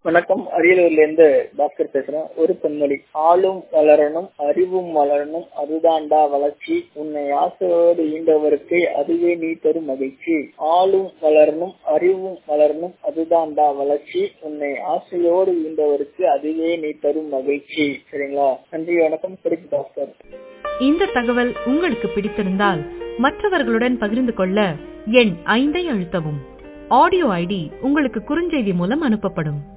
வணக்கம். அரியலூர்ல இருந்து பாஸ்கர் பேசுறேன். ஒரு பொன்மொழி: ஆளும் வளரணும், அறிவும் வளரணும், அதுதான்டா வளர்ச்சி. உன்னை ஆசையோடு ஈண்டவருக்கு அதுவே நீ தரும் மகிழ்ச்சி. ஆளும் வளரணும், அறிவும் வளரணும், அதுதான்டா வளர்ச்சி. உன்னை ஆசையோடு ஈண்டவருக்கு அதுவே நீ தரும் மகிழ்ச்சி. சரிங்களா? நன்றி, வணக்கம். குறிப்பு பாஸ்கர். இந்த தகவல் உங்களுக்கு பிடித்திருந்தால் மற்றவர்களுடன் பகிர்ந்து கொள்ள எண் 5 அழுத்தவும். ஆடியோ ஐடி உங்களுக்கு குறுஞ்செய்தி மூலம் அனுப்பப்படும்.